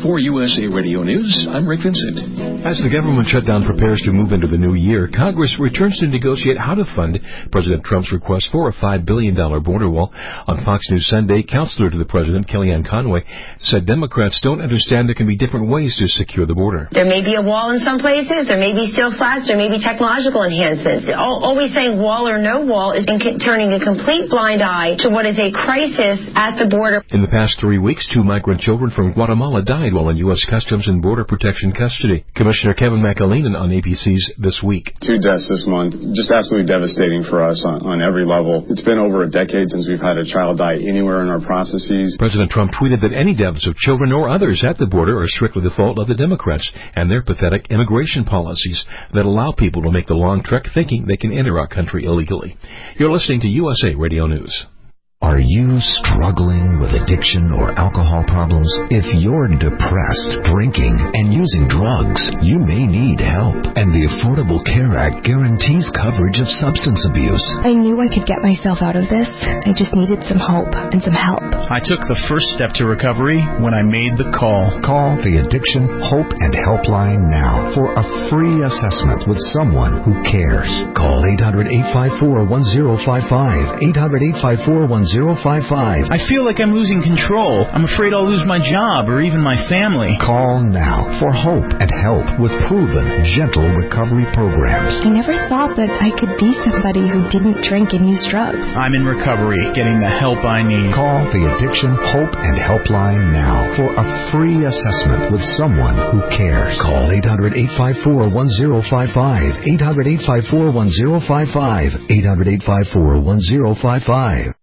For USA Radio News, I'm Rick Vincent. As the government shutdown prepares to move into the new year, Congress returns to negotiate how to fund President Trump's request for a $5 billion border wall. On Fox News Sunday, counselor to the president, Kellyanne Conway, said Democrats don't understand there can be different ways to secure the border. There may be a wall in some places, there may be steel slats, there may be technological enhancements. Always saying wall or no wall is turning a complete blind eye to what is a crisis at the border. In the past 3 weeks, 2 migrant children from Guatemala died while in U.S. Customs and Border Protection custody. Commissioner Kevin McAleenan on ABC's This Week. 2 deaths this month, just absolutely devastating for us on every level. It's been over a decade since we've had a child die anywhere in our processes. President Trump tweeted that any deaths of children or others at the border are strictly the fault of the Democrats and their pathetic immigration policies that allow people to make the long trek thinking they can enter our country illegally. You're listening to USA Radio News. Are you struggling with addiction or alcohol problems? If you're depressed, drinking, and using drugs, you may need help. And the Affordable Care Act guarantees coverage of substance abuse. I knew I could get myself out of this. I just needed some hope and some help. I took the first step to recovery when I made the call. Call the Addiction Hope and Helpline now for a free assessment with someone who cares. Call 800-854-1055. 800-854-1055. I feel like I'm losing control. I'm afraid I'll lose my job or even my family. Call now for hope and help with proven, gentle recovery programs. I never thought that I could be somebody who didn't drink and use drugs. I'm in recovery, getting the help I need. Call the Addiction Hope and Helpline now for a free assessment with someone who cares. Call 800-854-1055. 800-854-1055. 800-854-1055.